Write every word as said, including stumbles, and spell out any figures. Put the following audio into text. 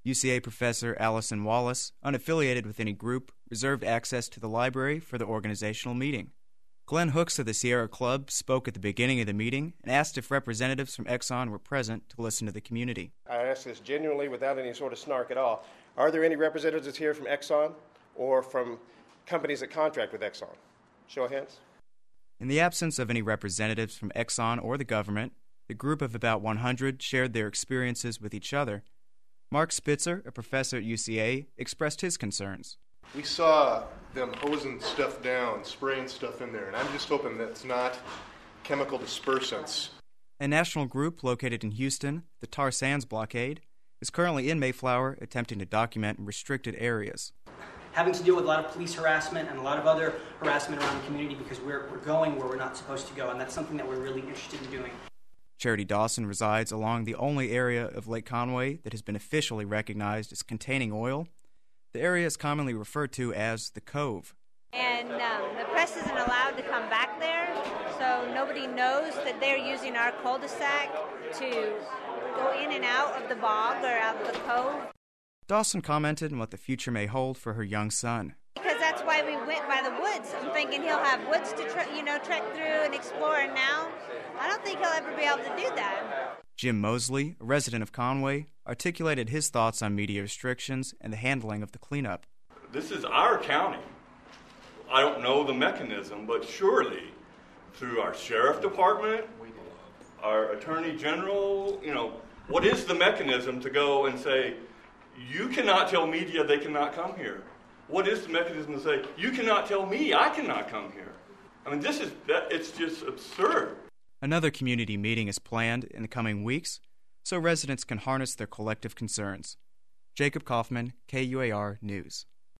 U C A professor Allison Wallace, unaffiliated with any group, reserved access to the library for the organizational meeting. Glenn Hooks of the Sierra Club spoke at the beginning of the meeting and asked if representatives from Exxon were present to listen to the community. I ask this genuinely without any sort of snark at all. Are there any representatives here from Exxon or from companies that contract with Exxon? Show of hands. In the absence of any representatives from Exxon or the government, the group of about one hundred shared their experiences with each other. Mark Spitzer, a professor at U C A, expressed his concerns. We saw them hosing stuff down, spraying stuff in there, and I'm just hoping that it's not chemical dispersants. A national group located in Houston, the Tar Sands Blockade, is currently in Mayflower attempting to document restricted areas. Having to deal with a lot of police harassment and a lot of other harassment around the community because we're, we're going where we're not supposed to go, and that's something that we're really interested in doing. Charity Dawson resides along the only area of Lake Conway that has been officially recognized as containing oil. The area is commonly referred to as the Cove. And um, the press isn't allowed to come back there, so nobody knows that they're using our cul-de-sac to go in and out of the bog or out of the cove. Dawson commented on what the future may hold for her young son. Because that's why we went by the woods. I'm thinking he'll have woods to tre- you know, trek through and explore, and now I don't think he'll ever be able to do that. Jim Mosley, a resident of Conway, articulated his thoughts on media restrictions and the handling of the cleanup. This is our county. I don't know the mechanism, but surely through our sheriff department, our attorney general, you know, what is the mechanism to go and say, you cannot tell media they cannot come here? What is the mechanism to say, you cannot tell me I cannot come here? I mean, this is, that, it's just absurd. Another community meeting is planned in the coming weeks so residents can harness their collective concerns. Jacob Kaufman, K U A R News.